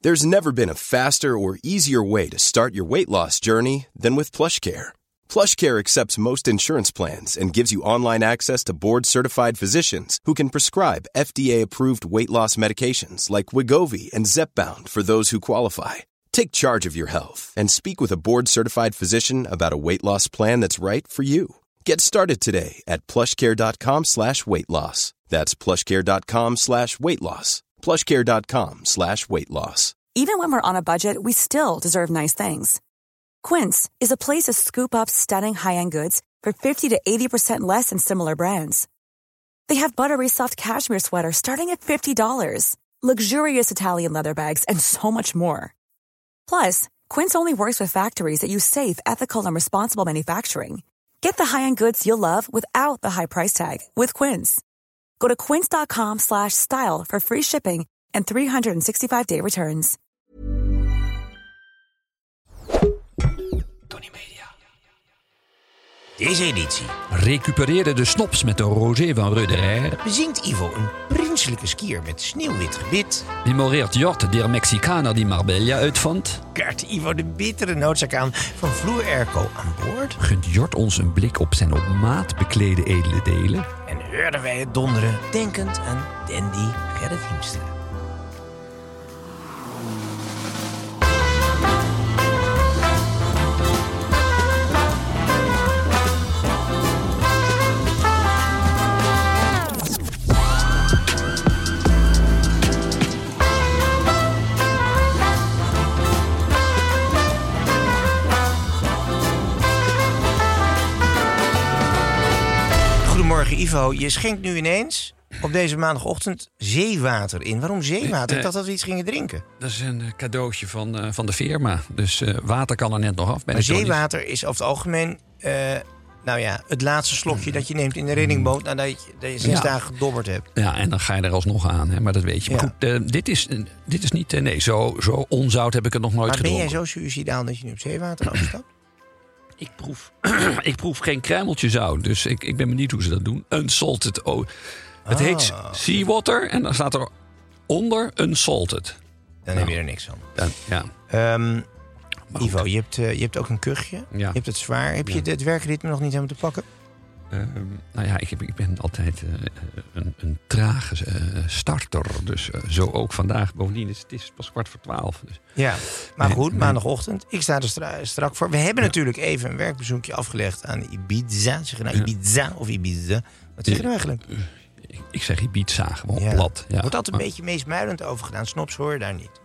There's never been a faster or easier way to start your weight loss journey than with PlushCare. PlushCare accepts most insurance plans and gives you online access to board-certified physicians who can prescribe FDA-approved weight loss medications like Wegovy and Zepbound for those who qualify. Take charge of your health and speak with a board-certified physician about a weight loss plan that's right for you. Get started today at plushcare.com/weight loss. That's plushcare.com/weight loss. plushcare.com/weight loss. Even when we're on a budget, we still deserve nice things. Quince is a place to scoop up stunning high-end goods for 50 to 80% less than similar brands. They have buttery soft cashmere sweaters starting at $50, luxurious Italian leather bags, and so much more. Plus, Quince only works with factories that use safe, ethical, and responsible manufacturing. Get the high-end goods you'll love without the high price tag with Quince. Go to quince.com/style for free shipping and 365-day returns. Tony Media. Deze editie Recupereerde de snops met de rosé van Röderer. bezingt Ivo een prinselijke skier met sneeuwwit gebit. Memoreert Jort der Mexicaner die Marbella uitvond. Kaart Ivo de bittere noodzaak aan van Vloer Airco aan boord. Gunt Jort ons een blik op zijn op maat beklede edele delen. En hoorden wij het donderen, denkend aan dandy Gerrit Hiemstra. Goedemorgen Ivo, je schenkt nu ineens op deze maandagochtend zeewater in. Waarom zeewater? Ik dacht dat we iets gingen drinken. Dat is een cadeautje van de firma. Dus water kan er net nog af. Maar zeewater is over het algemeen het laatste slokje dat je neemt in de reddingboot nadat je 6 dagen gedobberd hebt. Ja, en dan ga je er alsnog aan, hè, maar dat weet je. Maar goed, dit is niet... nee, zo onzout heb ik het nog nooit gedronken. Maar ben jij zo suïcidaal dat je nu op zeewater afstapt? Ik proef geen kruimeltje zout, dus ik ben benieuwd hoe ze dat doen. Unsalted. Het heet seawater en dan staat er onder unsalted. Dan heb je er niks van. Ivo, je hebt ook een kuchje. Ja. Je hebt het zwaar. Heb je het werkritme nog niet helemaal te pakken? Ik ben altijd een trage starter. Dus zo ook vandaag. Bovendien het is pas 11:15. Dus. Ja, maar goed, maandagochtend. Ik sta er strak voor. We hebben natuurlijk even een werkbezoekje afgelegd aan Ibiza. Zeg je nou Ibiza of Ibiza? Wat zeg je nou eigenlijk? Ik zeg Ibiza, gewoon plat. Ja. Wordt altijd een beetje meesmuilend over gedaan. Snops hoor je daar niet.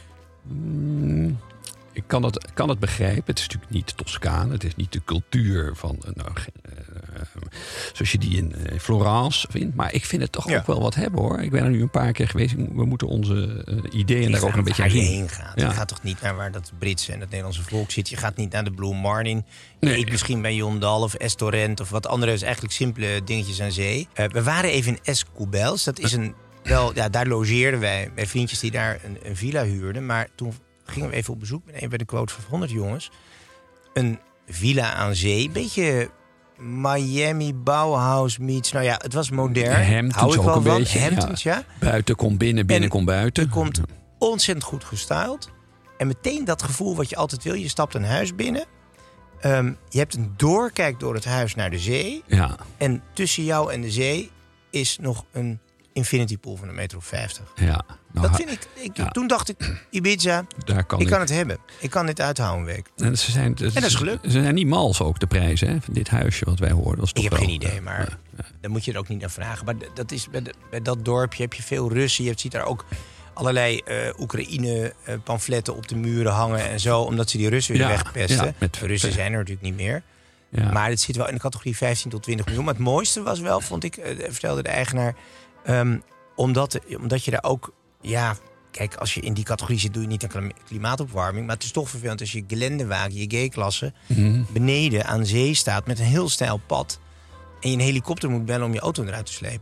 Ik kan het begrijpen. Het is natuurlijk niet Toscane. Het is niet de cultuur van zoals je die in Florence vindt. Maar ik vind het toch ook wel wat hebben, hoor. Ik ben er nu een paar keer geweest. We moeten onze ideeën daar ook een beetje heen gaan. Ja. Je gaat toch niet naar waar dat Britse en het Nederlandse volk zit. Je gaat niet naar de Blue Marlin. Je eet misschien bij Jondal of Estorrent of wat andere. Is eigenlijk simpele dingetjes aan zee. We waren even in Escoubels. Dat is daar logeerden wij bij vriendjes die daar een villa huurden. Maar toen gingen we even op bezoek met een bij de quote van 100 jongens. Een villa aan zee. Beetje Miami Bauhaus meets. Nou ja, het was modern. Hamptons ook een beetje. Hamptons, ja. Buiten komt binnen komt buiten. Je komt ontzettend goed gestyled. En meteen dat gevoel wat je altijd wil. Je stapt een huis binnen. Je hebt een doorkijk door het huis naar de zee. Ja. En tussen jou en de zee is nog een infinity pool van 1,50 meter. Ja. Nou, dat vind ik. Toen dacht ik, Ibiza, ik kan het hebben. Ik kan dit uithouden een week. En dat is gelukt. Ze zijn niet mals ook de prijzen, hè, van dit huisje wat wij hoorden. Ik heb geen idee, maar daar moet je er ook niet naar vragen. Maar dat is, bij dat dorpje heb je veel Russen. Je ziet daar ook allerlei Oekraïne-pamfletten op de muren hangen en zo. Omdat ze die Russen willen wegpesten. De Russen zijn er natuurlijk niet meer. Ja. Maar het zit wel in de categorie 15 tot 20 miljoen. Maar het mooiste was wel, vond ik, vertelde de eigenaar, omdat je daar ook... Ja, kijk, als je in die categorie zit, doe je niet aan klimaatopwarming. Maar het is toch vervelend als je gelendewagen, je G-klasse, beneden aan zee staat met een heel steil pad. En je een helikopter moet bellen om je auto eruit te slepen.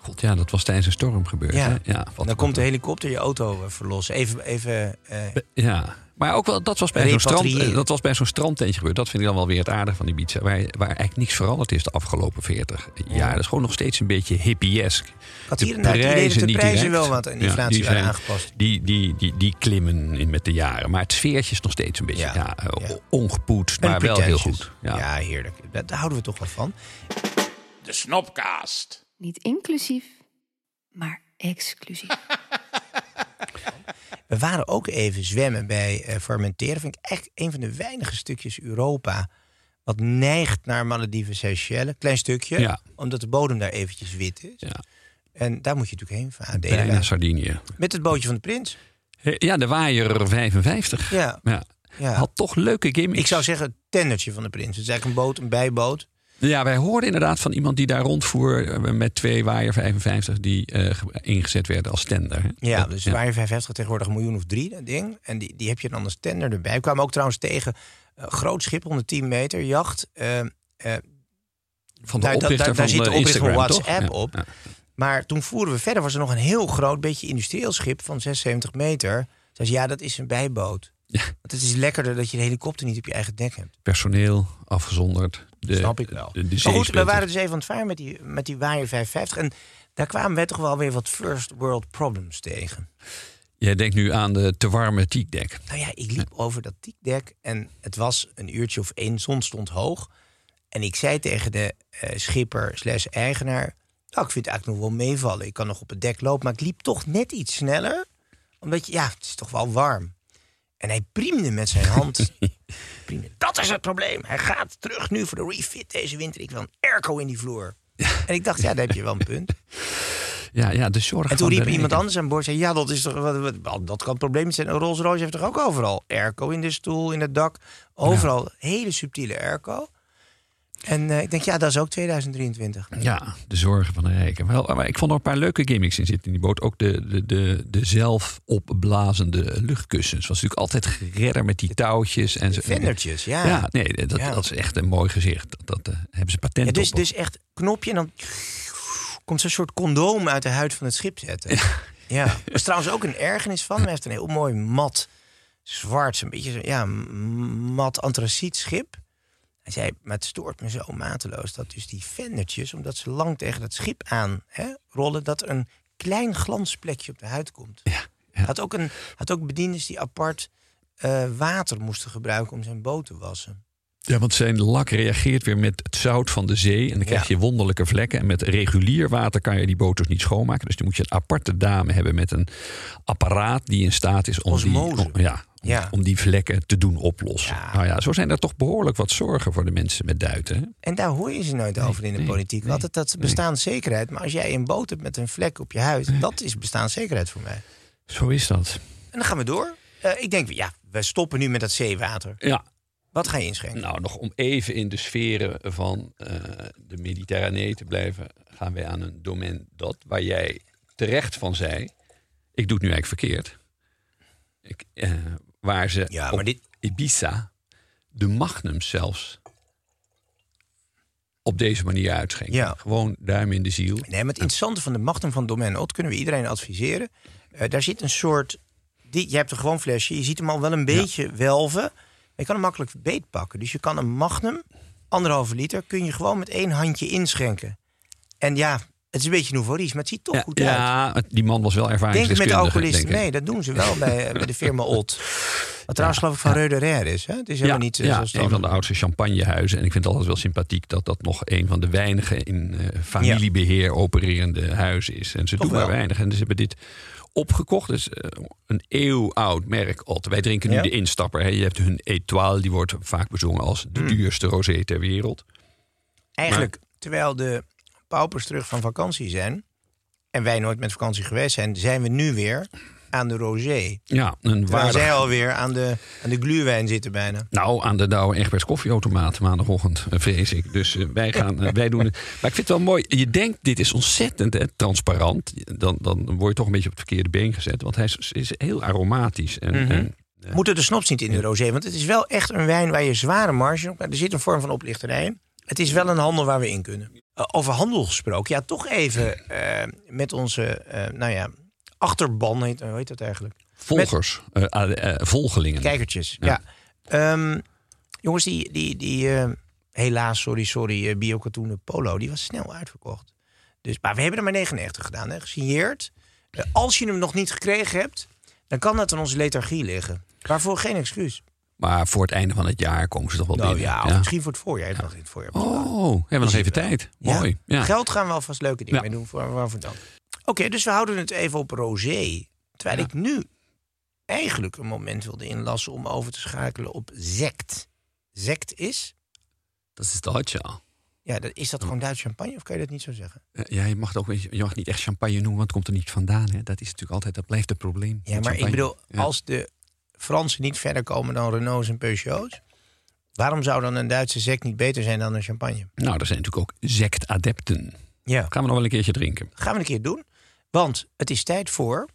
God, ja, dat was tijdens een storm gebeurd. Ja. Hè? Ja, dan komt de helikopter je auto verlossen. Ja. Maar ook wel, dat was bij zo'n strandtentje gebeurd. Dat vind ik dan wel weer het aardige van Ibiza. Waar eigenlijk niks veranderd is de afgelopen 40 jaar. Dat is gewoon nog steeds een beetje hippiesk. Had hier inderdaad het idee dat de prijzen wel wat aan inflatie waren aangepast. Die klimmen met de jaren. Maar het sfeertje is nog steeds een beetje ongepoetst, maar wel heel goed. Ja, heerlijk. Daar houden we toch wel van. De Snopcast. Niet inclusief, maar exclusief. We waren ook even zwemmen bij Formentera. Vind ik echt een van de weinige stukjes Europa wat neigt naar Malediven, Seychelles. Klein stukje, omdat de bodem daar eventjes wit is. Ja. En daar moet je natuurlijk heen varen. Bijna Sardinië. Met het bootje van de prins. Ja, de Waaier 55. Ja. Had toch leuke gimmicks. Ik zou zeggen het tendertje van de prins. Het is eigenlijk een boot, een bijboot. Ja, wij hoorden inderdaad van iemand die daar rondvoer met 2 Waaier 55 die ingezet werden als tender. Ja, dus Waaier 55 tegenwoordig 1 miljoen of 3, dat ding. En die heb je dan als tender erbij. We kwamen ook trouwens tegen groot schip, 110 meter, jacht. Van de oprichter daar zit de oprichter van WhatsApp toch? op. Ja. Maar toen voeren we verder, was er nog een heel groot, beetje industrieel schip van 76 meter. Dus ja, dat is een bijboot. Ja. Want het is lekkerder dat je de helikopter niet op je eigen dek hebt. Personeel afgezonderd. Snap ik wel. Maar goed, we waren dus even aan het varen met die Waaier 55. En daar kwamen wij toch wel weer wat first world problems tegen. Jij denkt nu aan de te warme tiekdek. Nou ja, ik liep over dat tiekdek en het was een uurtje of 1. Zon stond hoog. En ik zei tegen de schipper/eigenaar... Nou, ik vind het eigenlijk nog wel meevallen. Ik kan nog op het dek lopen, maar ik liep toch net iets sneller. Omdat het is toch wel warm. En hij priemde met zijn hand. Dat is het probleem. Hij gaat terug nu voor de refit deze winter. Ik wil een airco in die vloer. En ik dacht, daar heb je wel een punt. Ja, de zorg. En toen riep iemand anders aan boord. Zei, ja, dat is toch dat kan het probleem zijn. Een Rolls Royce heeft toch ook overal airco in de stoel, in het dak. Overal hele subtiele airco. En ik denk, dat is ook 2023. Ja, de zorgen van de rijken. Maar ik vond er een paar leuke gimmicks in zitten in die boot. Ook de zelf opblazende luchtkussens. Was natuurlijk altijd geredder met die touwtjes. En vendertjes, dat is echt een mooi gezicht. Dat hebben ze patent op. Dus echt knopje en dan komt zo'n soort condoom uit de huid van het schip zetten. Ja. Er is trouwens ook een ergernis van. Hij heeft een heel mooi mat, zwart, een beetje mat antraciet schip. Hij zei, maar het stoort me zo mateloos dat dus die vendertjes, omdat ze lang tegen dat schip aan rollen, dat er een klein glansplekje op de huid komt. Ja. Had ook bedieners die apart water moesten gebruiken om zijn boot te wassen. Ja, want zijn lak reageert weer met het zout van de zee. En dan krijg je wonderlijke vlekken. En met regulier water kan je die boot dus niet schoonmaken. Dus dan moet je een aparte dame hebben met een apparaat die in staat is om die vlekken te doen oplossen. Ja. Nou ja, zo zijn er toch behoorlijk wat zorgen voor de mensen met duiten. Hè? En daar hoor je ze nooit over in de politiek. Altijd dat bestaanszekerheid. Maar als jij een boot hebt met een vlek op je huid, dat is bestaanszekerheid voor mij. Zo is dat. En dan gaan we door. Ik denk, we stoppen nu met dat zeewater. Ja. Wat ga je inschenken? Nou, nog om even in de sferen van de Mediterranee te blijven, gaan wij aan een domein waar jij terecht van zei, ik doe het nu eigenlijk verkeerd. Waar ze op Ibiza de magnums zelfs op deze manier uitschenken. Ja. Gewoon duim in de ziel. Nee, maar het interessante van de magnum van Domaine Ott kunnen we iedereen adviseren. Daar zit een soort, je hebt een gewoon flesje, je ziet hem al wel een beetje welven. Je kan hem makkelijk beet pakken. Dus je kan een magnum, 1,5 liter, kun je gewoon met 1 handje inschenken. En het is een beetje nouveau-riche, maar het ziet toch goed uit. Ja, die man was wel ervaringsdeskundige. Denk met de alcoholisten. Nee, dat doen ze wel bij de firma Ott. Wat trouwens geloof ik van Reuderer is. Hè? Het is helemaal niet een van de oudste champagnehuizen. En ik vind het altijd wel sympathiek dat nog een van de weinige in familiebeheer opererende huizen is. En ze toch doen maar weinig. En ze hebben dit opgekocht. Dus een eeuwoud merk Ott. Wij drinken nu de instapper. Hè. Je hebt hun Étoile, die wordt vaak bezongen als de duurste rosé ter wereld. Eigenlijk, terwijl de paupers terug van vakantie zijn en wij nooit met vakantie geweest zijn we nu weer aan de rosé. Ja, waar zij alweer aan de gluwijn zitten bijna. Nou, aan de Douwe Egberts koffieautomaat maandagochtend, vrees ik. Dus wij doen het. Maar ik vind het wel mooi. Je denkt, dit is ontzettend transparant. Dan word je toch een beetje op het verkeerde been gezet. Want hij is heel aromatisch. Moeten de snops niet in de rosé? Want het is wel echt een wijn waar je zware marge op. Er zit een vorm van oplichterij in. Het is wel een handel waar we in kunnen. Over handel gesproken. Ja, toch even met onze achterban. Hoe heet dat eigenlijk? Volgers. Volgelingen. Kijkertjes, ja. Jongens, die helaas, sorry, biokatoenen polo, die was snel uitverkocht. Dus, maar we hebben er maar 99 gedaan, hè, gesigneerd. Als je hem nog niet gekregen hebt, dan kan dat aan onze lethargie liggen. Waarvoor geen excuus. Maar voor het einde van het jaar komen ze toch wel binnen. Ja, of misschien voor het voorjaar. Nog in het voorjaar. Hebben we nog even tijd. Mooi. Ja. Geld gaan we alvast leuke dingen mee doen. Waarvoor dan? Oké, dus we houden het even op rosé. Terwijl ik nu eigenlijk een moment wilde inlassen om over te schakelen op sect. Sect is? Dat is Duits, ja. Ja, is dat gewoon Duits champagne of kan je dat niet zo zeggen? Ja, je mag niet echt champagne noemen, want het komt er niet vandaan. Hè. Dat is natuurlijk altijd, dat blijft het probleem. Ja, maar champagne. Ik bedoel, als de Fransen niet verder komen dan Renaults en Peugeots, waarom zou dan een Duitse sect niet beter zijn dan een champagne? Nou, er zijn natuurlijk ook sectadepten. Ja. Gaan we nog wel een keertje drinken. Gaan we een keer doen, want het is tijd voor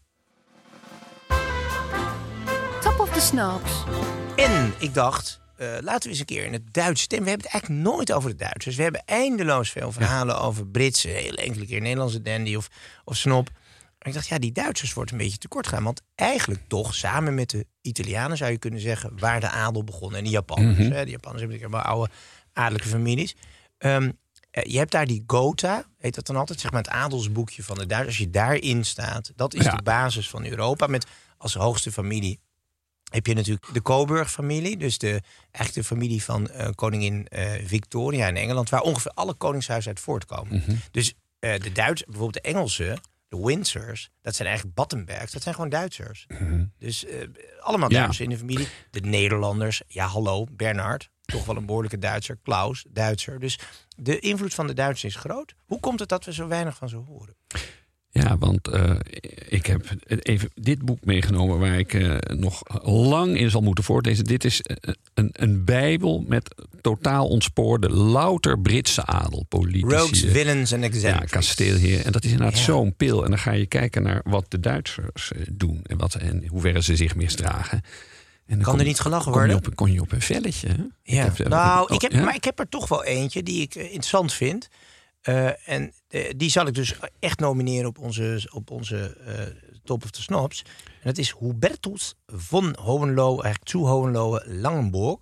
Top of the Snobs. En ik dacht, laten we eens een keer in het Duits stemmen. We hebben het eigenlijk nooit over de Duitsers. We hebben eindeloos veel verhalen over Britse, heel enkele keer Nederlandse dandy of snop. En ik dacht, die Duitsers wordt een beetje tekort gaan. Want eigenlijk toch, samen met de Italianen zou je kunnen zeggen, waar de adel begon. En de Japanners. Mm-hmm. Hè, de Japanners hebben natuurlijk wel oude adellijke families. Je hebt daar die Gotha, heet dat dan altijd, zeg maar het adelsboekje van de Duitsers. Als je daarin staat, dat is de basis van Europa. Met als hoogste familie heb je natuurlijk de Coburg-familie. Dus eigenlijk de familie van koningin Victoria in Engeland, waar ongeveer alle koningshuizen uit voortkomen. Mm-hmm. Dus de Duitsers, bijvoorbeeld de Engelsen, de Windsors, dat zijn eigenlijk Battenbergs. Dat zijn gewoon Duitsers. Mm-hmm. Dus allemaal Duitsers in de familie. De Nederlanders, Bernard, toch wel een behoorlijke Duitser. Klaus, Duitser. Dus de invloed van de Duitsers is groot. Hoe komt het dat we zo weinig van ze horen? Ja, want ik heb even dit boek meegenomen waar ik nog lang in zal moeten voortlezen. Dit is een bijbel met totaal ontspoorde, louter Britse adel, politici. Rogues, villains en executives. Ja, kasteelheer. En dat is inderdaad zo'n pil. En dan ga je kijken naar wat de Duitsers doen en hoe ze zich misdragen. En dan kan er niet gelachen worden? Kon je op een velletje. Hè? Ja. Maar ik heb er toch wel eentje die ik interessant vind. En die zal ik dus echt nomineren op onze Top of the Snobs. En dat is Hubertus von Hohenlohe, eigenlijk zu Hohenlohe-Langenburg.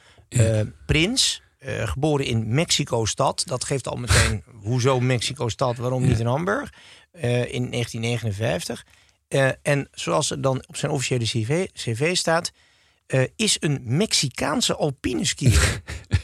Prins, geboren in Mexico-stad. Dat geeft al meteen, hoezo Mexico-stad, waarom niet in Hamburg? In 1959. En zoals er dan op zijn officiële cv staat, is een Mexicaanse alpineskier.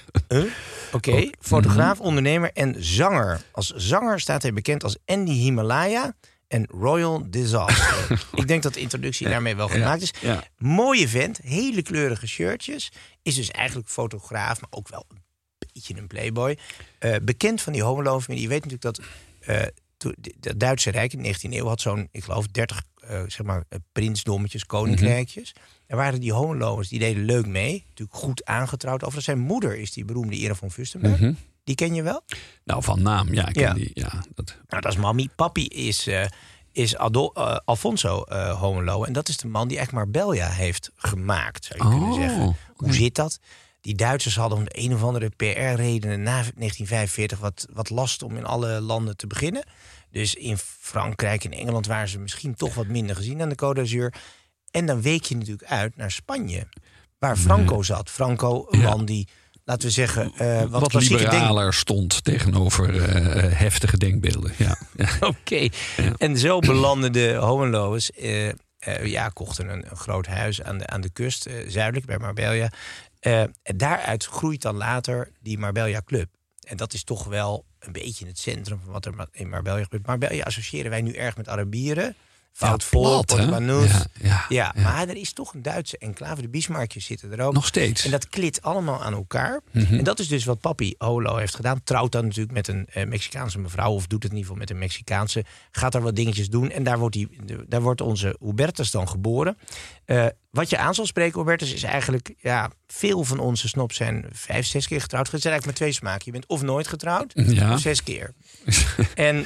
Oké, fotograaf, ondernemer en zanger. Als zanger staat hij bekend als Andy Himalaya en Royal Disaster. Ik denk dat de introductie daarmee wel gemaakt is. Ja. Mooie vent, hele kleurige shirtjes. Is dus eigenlijk fotograaf, maar ook wel een beetje een playboy. Bekend van die Hohenlohe-familie. Je weet natuurlijk dat het Duitse Rijk in de 19e eeuw had zo'n, ik geloof, 30 prinsdommetjes, koninkrijkjes. Er waren die Hohenlohes, die deden leuk mee. Natuurlijk goed aangetrouwd. Overigens zijn moeder is die beroemde Ira von Fürstenberg. Mm-hmm. Die ken je wel? Nou, van naam, ja. Ik ken die, Nou, dat is mammy. Papi is Alfonso Hohenlohe. En dat is de man die echt Marbella heeft gemaakt, zou je kunnen zeggen. Hoe zit dat? Die Duitsers hadden om de een of andere PR-redenen na 1945 wat last om in alle landen te beginnen. Dus in Frankrijk en Engeland waren ze misschien toch wat minder gezien aan de Côte d'Azur. En dan week je natuurlijk uit naar Spanje, waar Franco zat. Franco, een man die, laten we zeggen, wat liberaler stond tegenover heftige denkbeelden. Ja. Oké. Ja. En zo belanden de Hohenlohes, kochten een groot huis aan de kust, zuidelijk bij Marbella. Daaruit groeit dan later die Marbella Club. En dat is toch wel een beetje in het centrum van wat er in Marbella gebeurt. Marbella associëren wij nu erg met Arabieren. Foutvol, Portmanus. Ja, maar er is toch een Duitse enclave. De Bismarckjes zitten er ook. Nog steeds. En dat klit allemaal aan elkaar. Mm-hmm. En dat is dus wat papi Hohenlohe heeft gedaan. Trouwt dan natuurlijk met een Mexicaanse mevrouw. Of doet het in ieder geval met een Mexicaanse. Gaat daar wat dingetjes doen. En daar wordt onze Hubertus dan geboren. Wat je aan zal spreken, Hubertus, is eigenlijk, veel van onze snobs zijn 5, 6 keer getrouwd. Het zijn eigenlijk maar 2 smaken. Je bent of nooit getrouwd, of 6 keer. En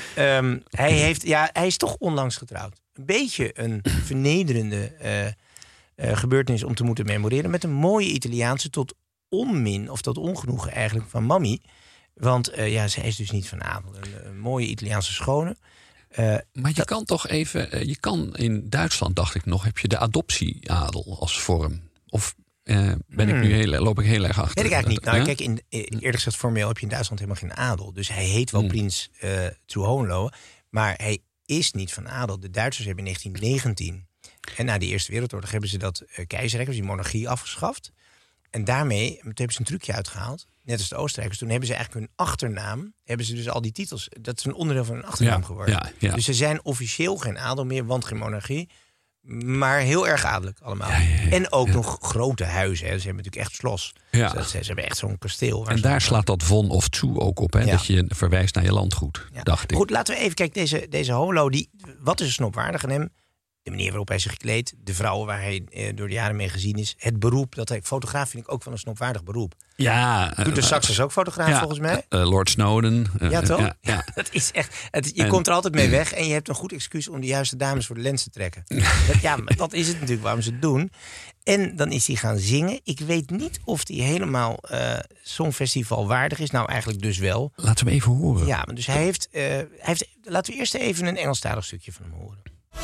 hij is toch onlangs getrouwd. Een beetje een vernederende gebeurtenis om te moeten memoreren. Met een mooie Italiaanse tot onmin, of tot ongenoegen eigenlijk van mammy. Want zij is dus niet van adel. Een mooie Italiaanse schone. Maar je kan toch even... je kan in Duitsland, dacht ik nog, heb je de adoptieadel als vorm. Of ben ik nu loop ik heel erg achter? Weet ik eigenlijk niet. Nou, kijk, eerlijk gezegd, formeel heb je in Duitsland helemaal geen adel. Dus hij heet wel prins zu Hohenlohe. Maar hij is niet van adel. De Duitsers hebben in 1919... en na de Eerste Wereldoorlog hebben ze dat keizerrijk, dus die monarchie, afgeschaft. En daarmee hebben ze een trucje uitgehaald. Net als de Oostenrijkers. Toen hebben ze eigenlijk hun achternaam... hebben ze dus al die titels... dat is een onderdeel van hun achternaam geworden. Ja. Dus ze zijn officieel geen adel meer, want geen monarchie. Maar heel erg adellijk allemaal. Ja. En ook nog grote huizen. Hè. Ze hebben natuurlijk echt Schloss. Ja. Ze hebben echt zo'n kasteel. En daar slaat dat von of zu ook op. Hè? Ja. Dat je verwijst naar je landgoed, dacht ik. Goed, laten we even kijken. Deze Hohenlohe, wat is er snopwaardig aan hem? De manier waarop hij zich kleedt. De vrouwen waar hij door de jaren mee gezien is. Het beroep. Fotograaf vind ik ook wel een snopwaardig beroep. Ja. Doet de Saxers ook fotograaf volgens mij? Lord Snowden. Ja, toch? Ja. Dat is echt... Je komt er altijd mee weg. En je hebt een goed excuus om de juiste dames voor de lens te trekken. Maar dat is het natuurlijk waarom ze het doen. En dan is hij gaan zingen. Ik weet niet of hij helemaal Songfestival waardig is. Nou, eigenlijk dus wel. Laten we hem even horen. Ja, dus hij heeft... laten we eerst even een Engelstalig stukje van hem horen.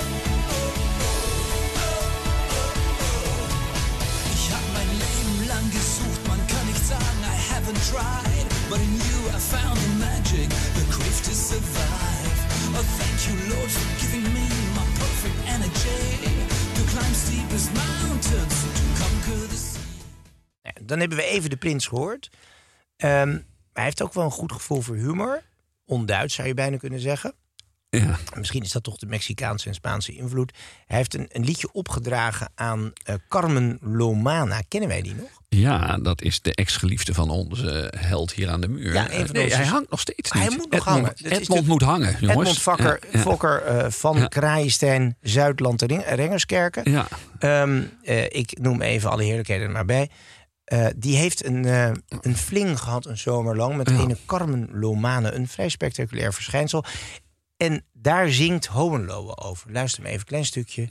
Tried, but in you I found the magic, the grief to survive. Oh, thank you, Lord, for giving me my perfect energy to climb steepest mountains, to conquer the sea. Ja, dan hebben we even de prins gehoord. Hij heeft ook wel een goed gevoel voor humor. Onduits zou je bijna kunnen zeggen. Ja. Misschien is dat toch de Mexicaanse en Spaanse invloed. Hij heeft een liedje opgedragen aan Carmen Lomana. Kennen wij die nog? Ja, dat is de ex-geliefde van onze held hier aan de muur. Ja, hij hangt nog steeds niet. Hij moet nog hangen. Edmond moet hangen, jongens. Edmond Fokker van Kraaienstein, Zuidland, Rengerskerken. Ja. Ik noem even alle heerlijkheden er maar bij. Die heeft een fling gehad een zomer lang met ene Carmen Lomana. Een vrij spectaculair verschijnsel. En daar zingt Hohenlohe over. Luister maar even een klein stukje.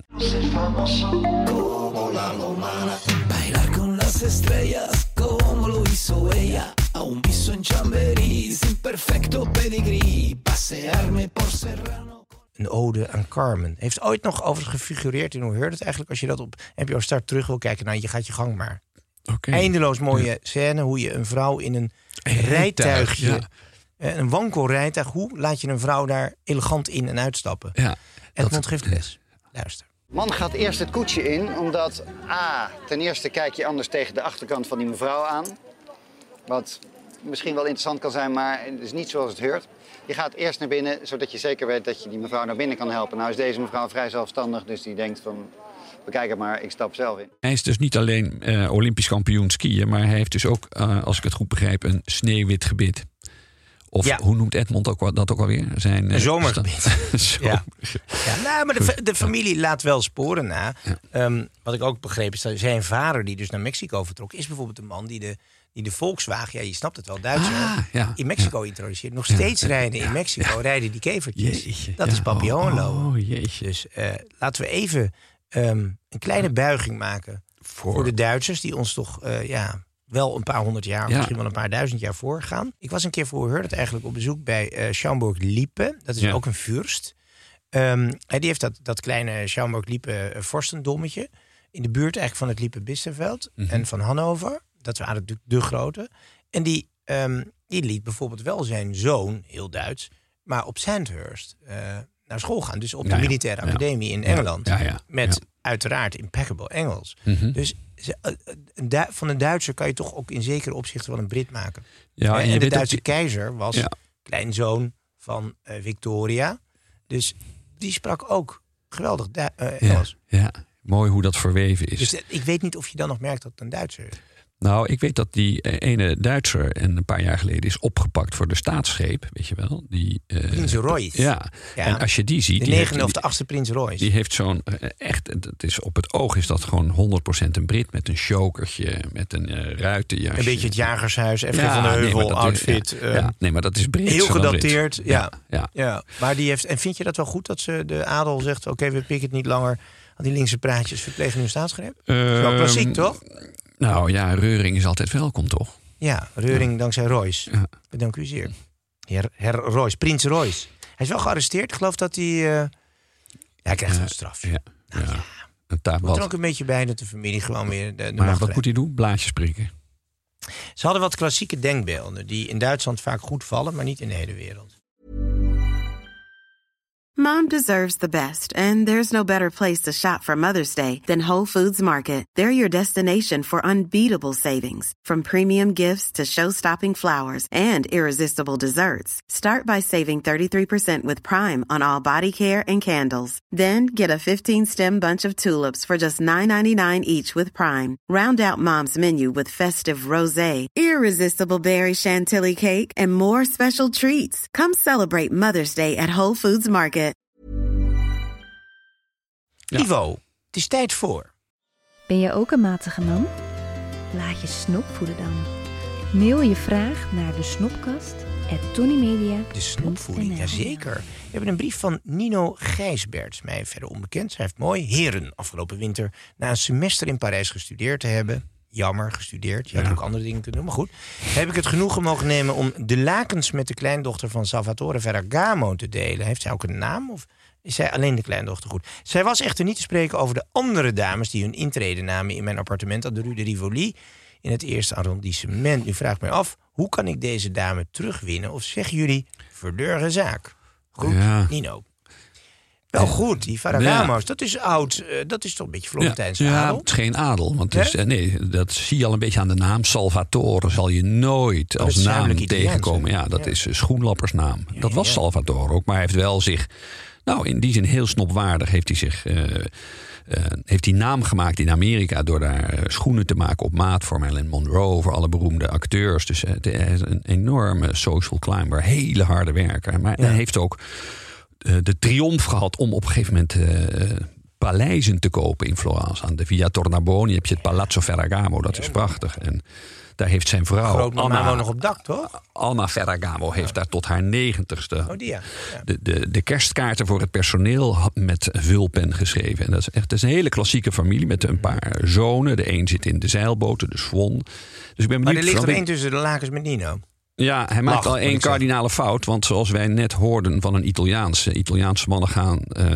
Bailar con las estrellas como lo hizo ella. A un piso en Chamberí sin perfecto pedigree. Pasearme por Serrano. Een ode aan Carmen. Heeft ooit nog overigens gefigureerd in Hoe Heurt Het eigenlijk? Als je dat op NPO Start terug wil kijken. Nou, je gaat je gang maar. Okay. Eindeloos mooie scène. Hoe je een vrouw in een rijtuigje... Ja. Een wankel rijtuig. Hoe laat je een vrouw daar elegant in en uitstappen? Ja, Edmond geeft les. Luister. Man gaat eerst het koetsje in, omdat ten eerste kijk je anders tegen de achterkant van die mevrouw aan. Wat misschien wel interessant kan zijn, maar het is niet zoals het hoort. Je gaat eerst naar binnen, zodat je zeker weet dat je die mevrouw naar binnen kan helpen. Nou is deze mevrouw vrij zelfstandig, dus die denkt van... Bekijk het maar, ik stap zelf in. Hij is dus niet alleen Olympisch kampioen skiën, maar hij heeft dus ook, als ik het goed begrijp, een sneeuwwit gebit. Of hoe noemt Edmond dat ook alweer? Zijn zomergebied. Maar de familie laat wel sporen na. Ja. Wat ik ook begreep is dat zijn vader, die dus naar Mexico vertrok, is bijvoorbeeld de man die de Volkswagen, ja, je snapt het wel, Duitser, in Mexico introduceert. Nog steeds rijden in Mexico, rijden die kevertjes. Jeetje, dat is Papi Hohenlohe. Dus laten we even een kleine buiging maken voor de Duitsers, die ons toch... wel een paar honderd jaar, misschien wel een paar duizend jaar voorgaan. Ik was een keer voor het eigenlijk op bezoek bij Schaumburg-Lippe. Dat is ook een fürst. Die heeft dat kleine Schaumburg-Lippe vorstendommetje in de buurt eigenlijk van het Lippe-Bisterveld en van Hannover. Dat waren natuurlijk de grote. En die liet bijvoorbeeld wel zijn zoon, heel Duits, maar op Sandhurst naar school gaan. Dus op de militaire academie in Engeland. Met uiteraard impeccable Engels. Dus van een Duitser kan je toch ook in zekere opzichten wel een Brit maken. Ja, en de Duitse keizer was kleinzoon van Victoria. Dus die sprak ook geweldig Engels. Ja, mooi hoe dat verweven is. Dus ik weet niet of je dan nog merkt dat het een Duitser is. Nou, ik weet dat die ene Duitser een paar jaar geleden is opgepakt voor de staatsgreep, weet je wel. Prins Royce. Ja, en als je die ziet... De 9e of de 8e Prins Royce. Die heeft zo'n echt, het is op het oog is dat gewoon 100% een Brit met een chokertje, met een ruitenjasje. Een beetje het jagershuis, F.G. van de Heuvel, outfit. Nee, maar dat is Brits. Heel gedateerd, ja. Maar die heeft, en vind je dat wel goed dat ze de adel zegt, oké, we pikken het niet langer aan die linkse praatjes verplegen hun staatsgreep? Dat is wel klassiek, toch? Nou ja, reuring is altijd welkom, toch? Ja, reuring dankzij Royce. Ja. Bedankt u zeer. Herr Royce, Prins Royce. Hij is wel gearresteerd. Ik geloof dat hij... hij krijgt een straf. Ja. Het moet er ook een beetje bij dat de familie gewoon weer de maar macht wat moet hij doen? Blaadjes prikken? Ze hadden wat klassieke denkbeelden die in Duitsland vaak goed vallen, maar niet in de hele wereld. Mom deserves the best, and there's no better place to shop for Mother's Day than Whole Foods Market. They're your destination for unbeatable savings, from premium gifts to show-stopping flowers and irresistible desserts. Start by saving 33% with Prime on all body care and candles. Then get a 15-stem bunch of tulips for just $9.99 each with Prime. Round out Mom's menu with festive rosé, irresistible berry chantilly cake, and more special treats. Come celebrate Mother's Day at Whole Foods Market. Ja. Ivo, het is tijd voor. Ben je ook een matige man? Laat je snop voeden dan. Mail je vraag naar de snopkast@tonymedia. De snopvoeding, jazeker. We hebben een brief van Nino Gijsberts, mij verder onbekend. Schrijft mooi. Heren, afgelopen winter na een semester in Parijs gestudeerd te hebben. Jammer, gestudeerd. Je had ook andere dingen kunnen doen, maar goed. Heb ik het genoegen mogen nemen om de lakens met de kleindochter van Salvatore Ferragamo te delen. Heeft zij ook een naam of is zij alleen de kleindochter goed? Zij was echter niet te spreken over de andere dames die hun intrede namen in mijn appartement aan de Rue de Rivoli in het eerste arrondissement. Nu vraag ik mij af, hoe kan ik deze dame terugwinnen? Of zeggen jullie, verdeurde zaak? Goed, Nino. Wel goed, die Ferragamo's, dat is oud. Dat is toch een beetje Florentijnse adel? Ja, het is geen adel. Want het is, dat zie je al een beetje aan de naam. Salvatore zal je nooit als naam tegenkomen. Ja, dat is schoenlappersnaam. Dat was Salvatore ook. Maar hij heeft wel zich... Nou, in die zin heel snopwaardig heeft hij zich... heeft hij naam gemaakt in Amerika door daar schoenen te maken op maat voor Marilyn Monroe, voor alle beroemde acteurs. Dus hij is een enorme social climber, hele harde werker. Maar hij heeft ook de triomf gehad om op een gegeven moment paleizen te kopen in Florence. Aan de Via Tornabuoni heb je het Palazzo Ferragamo, dat is prachtig. En daar heeft zijn vrouw Anna nog op dak, toch? Anna Ferragamo heeft daar tot haar 90ste de kerstkaarten voor het personeel met vulpen geschreven. En dat is een hele klassieke familie met een paar zonen. De een zit in de zeilboten, de Swan. Dus ik ben benieuwd, maar er ligt er één tussen de lakens met Nino. Ja, hij maakt al één kardinale fout. Want zoals wij net hoorden van een Italiaanse mannen gaan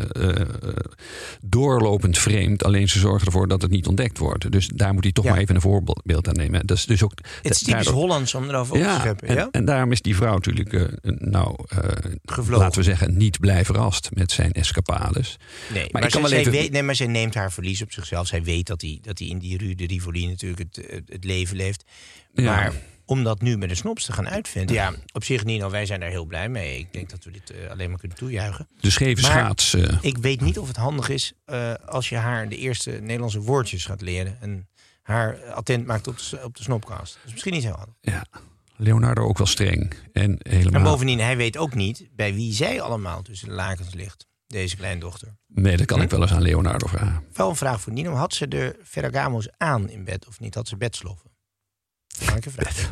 doorlopend vreemd. Alleen ze zorgen ervoor dat het niet ontdekt wordt. Dus daar moet hij toch maar even een voorbeeld aan nemen. Dat is dus ook, het is typisch Hollands om erover op te scheppen. En daarom is die vrouw natuurlijk, laten we zeggen, niet blij verrast met zijn escapades. Nee, maar zij neemt haar verlies op zichzelf. Zij weet dat hij in die Rue de Rivoli natuurlijk het leven leeft. Maar om dat nu met de snops te gaan uitvinden. Ja, op zich, Nino, wij zijn daar heel blij mee. Ik denk dat we dit alleen maar kunnen toejuichen. De scheve schaats. Ik weet niet of het handig is als je haar de eerste Nederlandse woordjes gaat leren. En haar attent maakt op de snopcast. Dat is misschien niet heel handig. Ja, Leonardo ook wel streng. En bovendien, hij weet ook niet bij wie zij allemaal tussen de lakens ligt. Deze kleindochter. Nee, dat kan ik wel eens aan Leonardo vragen. Wel een vraag voor Nino. Had ze de Ferragamo's aan in bed of niet? Had ze bedsloffen? Dank je, vraag.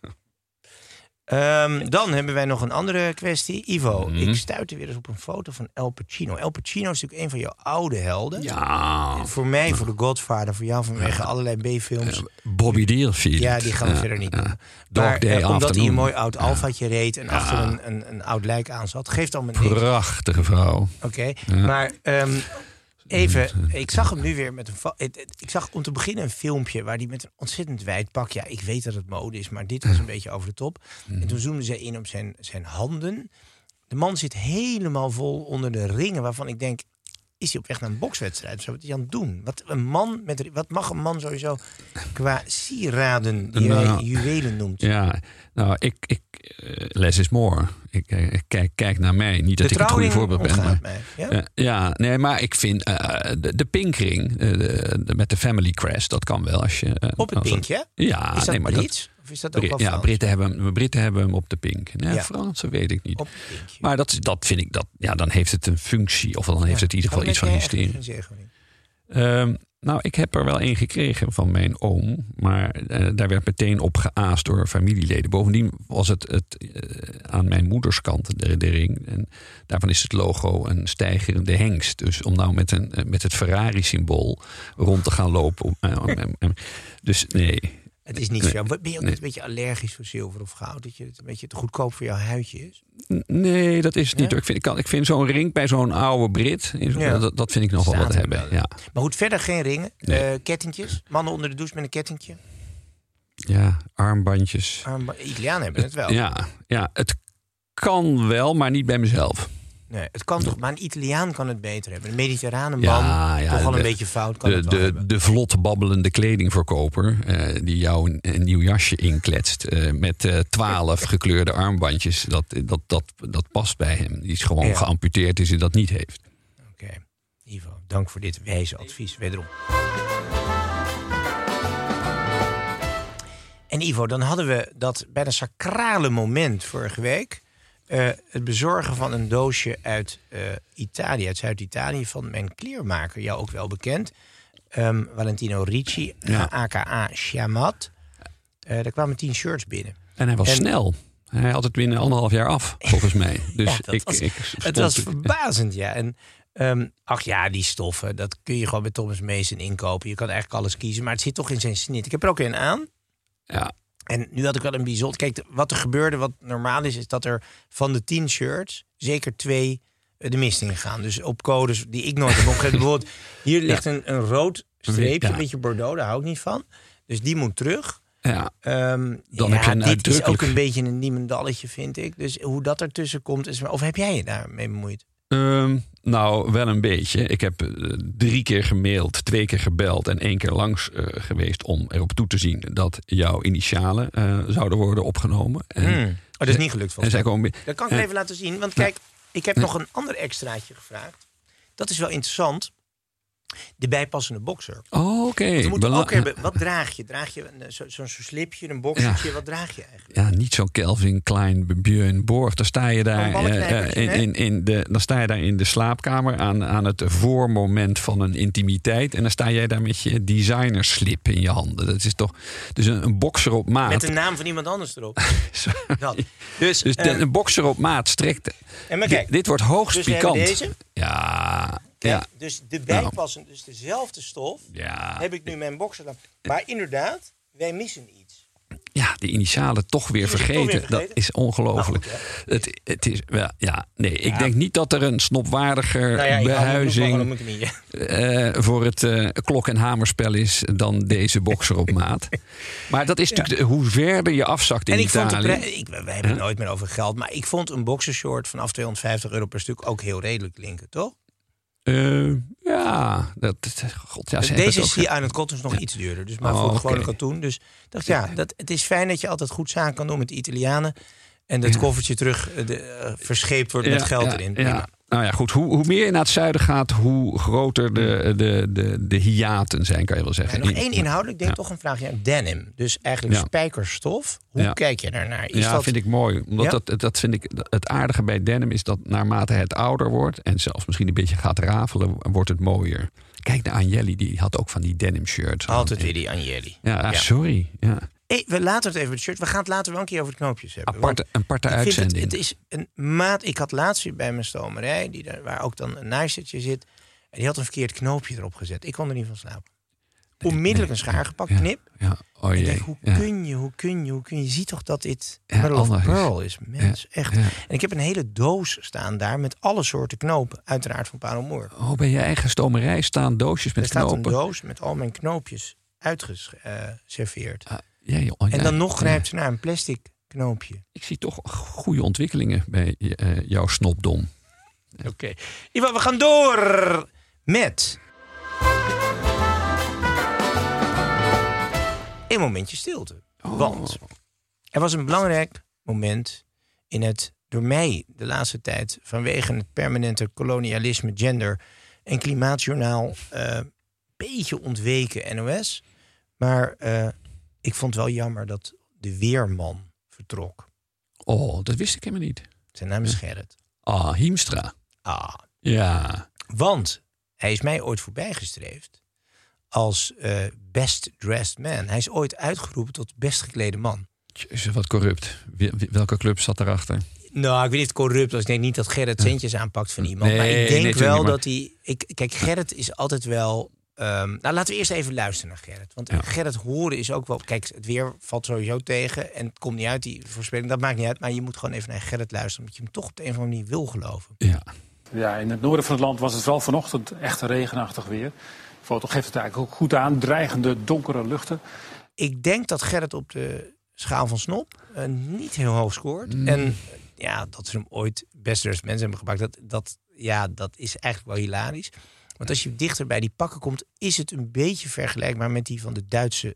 Dan hebben wij nog een andere kwestie. Ivo, ik stuitte weer eens op een foto van Al Pacino. Al Pacino is natuurlijk een van jouw oude helden. Ja. Voor mij, voor The Godfather, voor jou vanwege allerlei B-films. Bobby Deerfield. Ja, die gaan we verder niet doen. Dog Day omdat hij een mooi oud Alfaatje reed en achter een oud lijk aan zat. Geeft allemaal niks. Prachtige vrouw. Oké, maar... Even, ik zag hem nu weer met ik zag om te beginnen een filmpje waar hij met een ontzettend wijd pak. Ja, ik weet dat het mode is, maar dit was een beetje over de top. En toen zoomden ze in op zijn handen. De man zit helemaal vol onder de ringen waarvan ik denk, is hij op weg naar een bokswedstrijd? Wat is hij aan het doen? Wat mag een man sowieso qua sieraden die hij juwelen noemt? Ja, nou, ik less is more. Ik kijk naar mij. Niet dat ik het goede voorbeeld ben. Maar, maar ik vind de pinkring met de family crest, dat kan wel. Als je, op het pinkje? Ja. Is dat Brits? Of is dat ook wel Frans? Britten hebben hem op de pink. Nee, Fransen weet ik niet. Maar dat vind ik, dan heeft het een functie. Of dan heeft het in ieder geval iets van hysterie. Nou, ik heb er wel één gekregen van mijn oom. Maar daar werd meteen op geaast door familieleden. Bovendien was het aan mijn moeders kant de ring. En daarvan is het logo een stijgerende hengst. Dus om nou met het Ferrari-symbool rond te gaan lopen. Dus nee. Het is niet zo. Ben je ook een beetje allergisch voor zilver of goud? Dat het een beetje te goedkoop voor jouw huidje is? Nee, dat is het niet. Ik vind zo'n ring bij zo'n oude Brit, dat vind ik nog wel wat hebben. Ja. Maar goed, verder geen ringen. Nee. Kettingjes. Mannen onder de douche met een kettingje. Ja, armbandjes. Italianen hebben het wel. Ja, het kan wel, maar niet bij mezelf. Nee, het kan toch, maar een Italiaan kan het beter hebben. Een mediterrane man, toch al een beetje fout, kan het wel hebben. De vlot babbelende kledingverkoper die jou een nieuw jasje inkletst met 12 gekleurde armbandjes, dat past bij hem. Die is gewoon geamputeerd als hij dat niet heeft. Oké. Ivo, dank voor dit wijze advies, wederom. En Ivo, dan hadden we dat bijna sacrale moment vorige week. Het bezorgen van een doosje uit Italië, uit Zuid-Italië, van mijn kleermaker, jou ook wel bekend. Valentino Ricci, aka Shamat. Daar kwamen 10 shirts binnen. En hij was snel. Hij had het binnen 1,5 jaar af, volgens mij. Dus het was verbazend, ja. En die stoffen, dat kun je gewoon bij Thomas Mason inkopen. Je kan eigenlijk alles kiezen, maar het zit toch in zijn snit. Ik heb er ook een aan. Ja. En nu had ik wel een bijzonder... Kijk, wat er gebeurde, wat normaal is dat er van de 10 shirts zeker 2 de mist in gaan. Dus op codes die ik nooit heb opgegeven. Bijvoorbeeld, hier ligt een rood streepje, een beetje Bordeaux, daar hou ik niet van. Dus die moet terug. Ja, dan heb je een dit is ook een beetje een niemendalletje, vind ik. Dus hoe dat ertussen komt, is... Of heb jij je daarmee bemoeid? Nou, wel een beetje. Ik heb 3 keer gemaild, 2 keer gebeld en 1 keer langs geweest om erop toe te zien dat jouw initialen zouden worden opgenomen. Dat is niet gelukt volgens mij. Dat kan ik even laten zien. Want kijk, ik heb nog een ander extraatje gevraagd. Dat is wel interessant. De bijpassende boxer. Oh, oké. We moeten ook hebben. Wat draag je? Draag je zo'n slipje, een boxertje? Ja. Wat draag je eigenlijk? Ja, niet zo'n Calvin Klein Björn Borg. Dan sta je daar dan sta je daar in de slaapkamer aan het voormoment van een intimiteit. En dan sta jij daar met je designerslip in je handen. Dat is toch dus een boxer op maat. Met de naam van iemand anders erop. Dus een boxer op maat strekt. En maar kijk, dit wordt hoogst dus pikant. Deze? Ja. Kijk, dus de bijpassen, dus dezelfde stof, heb ik nu mijn boxer aan. Maar inderdaad, wij missen iets. Ja, de initialen toch weer vergeten. Dat is ongelooflijk. Nou, het is wel, ik denk niet dat er een snopwaardiger behuizing voor het klok- en hamerspel is dan deze boxer op maat. Maar dat is natuurlijk hoe verder je afzakt in Italië. We hebben het nooit meer over geld, maar ik vond een boxershort vanaf €250 per stuk ook heel redelijk klinken, toch? Deze is hier aan het cotton nog iets duurder. Dus maar voor gewoon een katoen. Dus ik dacht, het is fijn dat je altijd goed zaken kan doen met de Italianen. En dat koffertje terug verscheept wordt met geld erin. Ja. Nou ja, goed. Hoe meer je naar het zuiden gaat, hoe groter de hiaten zijn, kan je wel zeggen. Ja, nog één inhoudelijk, denk toch een vraagje. Denim, dus eigenlijk spijkerstof. Hoe kijk je daarnaar? Dat vind ik mooi. Omdat dat vind ik het aardige bij denim is dat naarmate het ouder wordt en zelfs misschien een beetje gaat rafelen, wordt het mooier. Kijk naar Agnelli, die had ook van die denim shirts. Altijd weer die Agnelli. Ja, sorry. Ja. We laten het even het shirt. We gaan het later wel een keer over de knoopjes hebben. Een aparte uitzending. Het is een maat. Ik had laatst weer bij mijn stomerij, waar ook dan een naaistertje zit. En die had een verkeerd knoopje erop gezet. Ik kon er niet van slapen. Onmiddellijk een schaar gepakt, knip. Ja. Oh jee. Denk, hoe kun je? Je ziet toch dat dit Mother of Pearl is. Mens, echt. Ja. En ik heb een hele doos staan daar met alle soorten knopen. Uiteraard van Parelmoer. Oh, bij je eigen stomerij staan doosjes met knopen? Er staat een doos met al mijn knoopjes uitgeserveerd. En dan nog grijpt ze naar een plastic knoopje. Ik zie toch goede ontwikkelingen bij jouw snopdom. Oké. Ivo, we gaan door met een momentje stilte. Want er was een belangrijk moment in het door mij de laatste tijd vanwege het permanente kolonialisme, gender en klimaatjournaal beetje ontweken NOS. Maar ik vond het wel jammer dat de weerman vertrok. Oh, dat wist ik helemaal niet. Zijn naam is Gerrit. Hiemstra. Ja. Want hij is mij ooit voorbijgestreefd als best dressed man. Hij is ooit uitgeroepen tot best geklede man. Jezus, wat corrupt. Welke club zat erachter? Nou, ik weet niet corrupt. Ik denk niet dat Gerrit centjes aanpakt van iemand. Maar ik denk wel dat hij... Kijk, Gerrit is altijd wel laten we eerst even luisteren naar Gerrit. Want Gerrit horen is ook wel... Kijk, het weer valt sowieso tegen en het komt niet uit, die voorspelling. Dat maakt niet uit, maar je moet gewoon even naar Gerrit luisteren... omdat je hem toch op de een of andere manier wil geloven. Ja, in het noorden van het land was het vooral vanochtend echt regenachtig weer. De foto geeft het eigenlijk ook goed aan. Dreigende, donkere luchten. Ik denk dat Gerrit op de schaal van snop niet heel hoog scoort. En dat ze hem ooit best mensen hebben gepakt... Dat is eigenlijk wel hilarisch. Want als je dichter bij die pakken komt... is het een beetje vergelijkbaar met die van de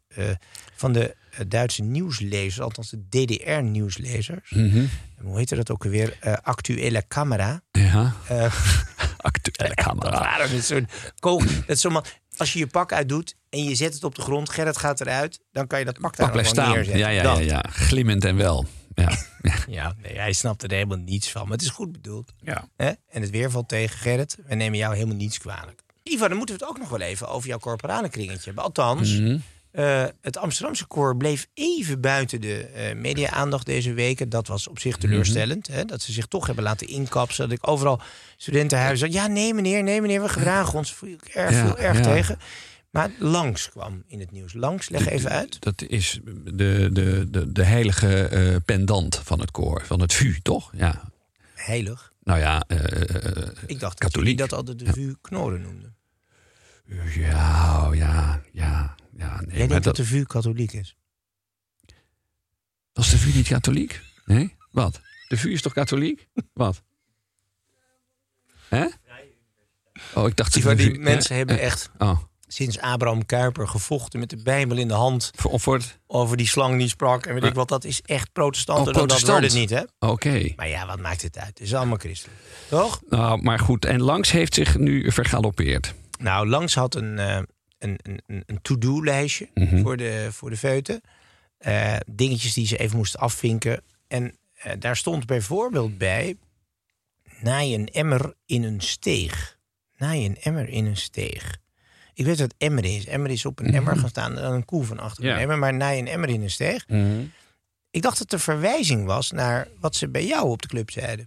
Duitse nieuwslezers. Althans de DDR-nieuwslezers. Mm-hmm. Hoe heette dat ook alweer? Actuele Camera. Ja, Actuele Camera. Dat is zo'n kogel. Dat is zo'n man. Als je je pak uitdoet en je zet het op de grond... Gerrit gaat eruit, dan kan je dat pak daar blijft staan. neerzetten. Ja, glimmend en wel. Ja. Hij snapt er helemaal niets van. Maar het is goed bedoeld. Ja. En het weer valt tegen, Gerrit. We nemen jou helemaal niets kwalijk. Ivan, dan moeten we het ook nog wel even over jouw corporale kringetje hebben. Althans, het Amsterdamse koor bleef even buiten de media-aandacht deze weken. Dat was op zich teleurstellend. Hè? Dat ze zich toch hebben laten inkapselen. Dat ik overal studentenhuizen... Ja, nee meneer, we gedragen ons. Voel ik erg tegen. Maar Langs kwam in het nieuws. Langs, leg even uit. Dat is de heilige pendant van het koor. Van het VU, toch? Ja. Heilig? Nou ja, ik dacht katholiek. dat jullie dat altijd de VU Knorren noemden. Ja. Nee, Jij denkt dat de VU katholiek is? Was de VU niet katholiek? Nee? Wat? De VU is toch katholiek? Wat? Hè? Oh, ik dacht... Die mensen hebben echt... Sinds Abraham Kuyper gevochten met de Bijbel in de hand... over die slang die sprak. En weet ik wat, dat is echt protestanter dan dat wordt het niet, hè? Oké. Maar ja, wat maakt het uit? Het is allemaal christelijk. Toch? Nou, maar goed. En Langs heeft zich nu vergalopeerd. Nou, Langs had een to-do-lijstje voor de feuten. Dingetjes die ze even moesten afvinken. En daar stond bijvoorbeeld bij... naai een emmer in een steeg. Naai een emmer in een steeg. Ik weet wat emmer is. Emmer is op een emmer gaan staan. Dan een koe van achter een emmer. Maar naai een emmer in een steeg. Ik dacht dat het een verwijzing was naar wat ze bij jou op de club zeiden.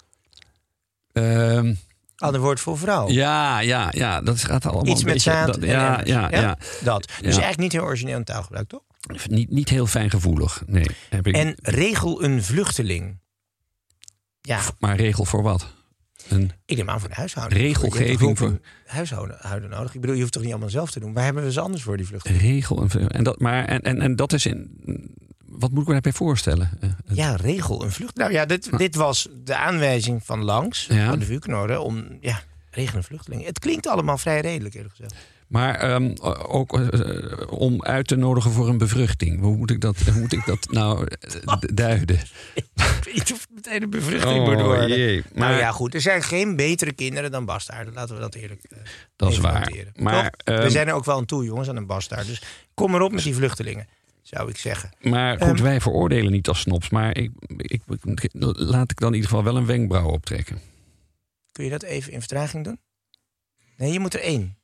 Ander woord voor vrouw. Ja. Dat gaat allemaal iets een met beetje... zaad Ja. Dat. Dus eigenlijk niet heel origineel in taalgebruik, toch? Niet heel fijngevoelig, nee. En regel een vluchteling. Ja. Maar regel voor wat? Ik neem aan voor de huishouden. Regelgeving voor huishouden nodig. Ik bedoel, je hoeft toch niet allemaal zelf te doen. Waar hebben we ze anders voor die vluchtelingen? Regel en dat is in. Wat moet ik me daarbij voorstellen? Regel een vlucht. Nou ja, dit was de aanwijzing van Langs van de VU Knorren om regel een vluchteling. Het klinkt allemaal vrij redelijk, eerlijk gezegd. Maar ook om uit te nodigen voor een bevruchting. Hoe moet ik dat nou duiden? Ik weet niet of het meteen een bevruchting moet worden. Jee. Maar, nou ja, goed. Er zijn geen betere kinderen dan bastaarden. Laten we dat eerlijk dat is waar. noteren. Maar we zijn er ook wel aan toe, jongens, aan een bastaard. Dus kom maar op met die vluchtelingen, zou ik zeggen. Maar goed, wij veroordelen niet als snobs. Maar laat ik dan in ieder geval wel een wenkbrauw optrekken. Kun je dat even in vertraging doen? Nee, je moet er één.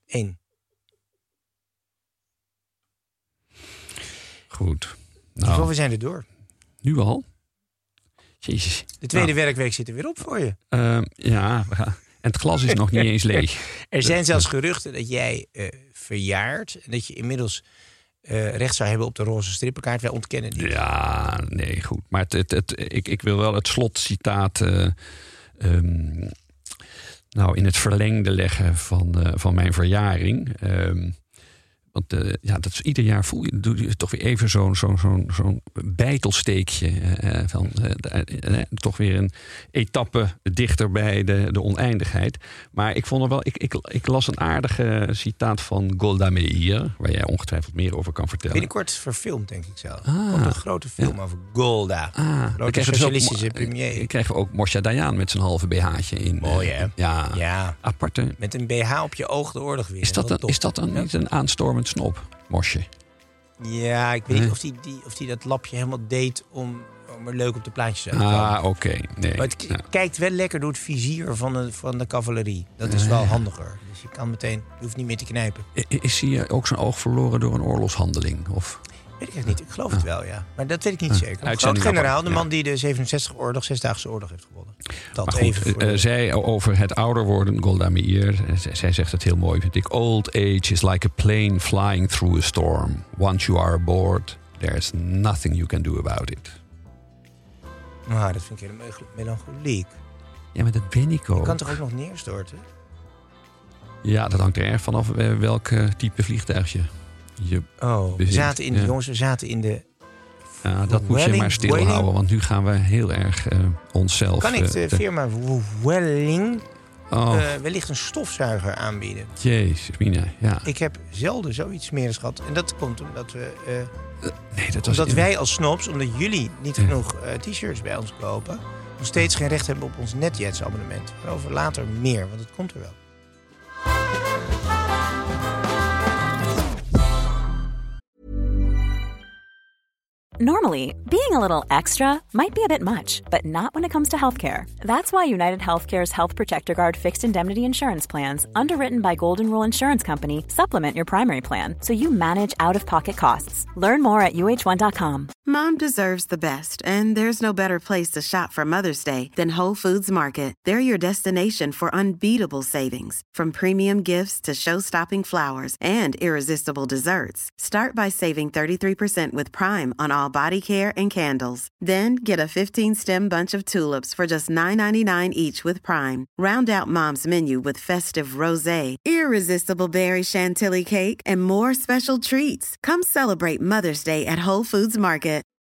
Goed. Nou, we zijn er door. Nu al? Jezus. De tweede werkweek zit er weer op voor je. Ja, we gaan. En het glas is nog niet eens leeg. Er zijn zelfs geruchten dat jij verjaart. En dat je inmiddels recht zou hebben op de roze strippenkaart. Wij ontkennen die. Ja, nee, goed. Maar ik wil wel het slotcitaat in het verlengde leggen van mijn verjaring. Want dat is, ieder jaar doe je toch weer even zo'n bijtelsteekje. Toch weer een etappe dichter bij de oneindigheid. Maar ik vond er wel. Ik las een aardige citaat van Golda Meir, waar jij ongetwijfeld meer over kan vertellen. Binnenkort verfilmd, denk ik zelf. Komt een grote film over Golda. Grote socialistische premier. Dan krijgen we ook Moshe Dayan met zijn halve BH'tje in. Mooi, hè? Ja. Aparte. Met een BH op je oog de oorlog winnen. Is dat dan niet een aanstormend snop, Mosje? Ja, ik weet niet of die dat lapje helemaal deed om er leuk op de plaatjes uit te komen. Oké. Nee. Maar het kijkt wel lekker door het vizier van de cavalerie. Dat is wel handiger. Dus je kan meteen, je hoeft niet meer te knijpen. Is hij ook zijn oog verloren door een oorlogshandeling? Of? Weet ik echt niet. Ik geloof het wel, ja. Maar dat weet ik niet zeker. Een groot generaal, de man die de 67-oorlog, Zesdaagse Oorlog heeft gewonnen. Dat maar goed, zij over het ouder worden, Golda Meir, zij zegt het heel mooi, vind ik. Old age is like a plane flying through a storm. Once you are aboard, there's nothing you can do about it. Nou, dat vind ik heel melancholiek. Ja, maar dat ben ik ook. Je kan toch ook nog neerstorten? Ja, dat hangt er erg vanaf welk type vliegtuig je bezit. We zaten in de... Ja, dat moet je maar stilhouden, want nu gaan we heel erg onszelf... Kan ik de firma Welling wellicht een stofzuiger aanbieden? Jezus, Mina, ja. Ik heb zelden zoiets smerigs gehad. En dat komt omdat we... omdat wij als snobs, omdat jullie niet genoeg t-shirts bij ons kopen... nog steeds geen recht hebben op ons NetJets abonnement. Waarover later meer, want het komt er wel. Normally, being a little extra might be a bit much, but not when it comes to healthcare. That's why United Healthcare's Health Protector Guard fixed indemnity insurance plans, underwritten by Golden Rule Insurance Company, supplement your primary plan so you manage out-of-pocket costs. Learn more at uh1.com. Mom deserves the best, and there's no better place to shop for Mother's Day than Whole Foods Market. They're your destination for unbeatable savings, from premium gifts to show-stopping flowers and irresistible desserts. Start by saving 33% with Prime on all body care and candles. Then get a 15-stem bunch of tulips for just $9.99 each with Prime. Round out Mom's menu with festive rosé, irresistible berry chantilly cake, and more special treats. Come celebrate Mother's Day at Whole Foods Market.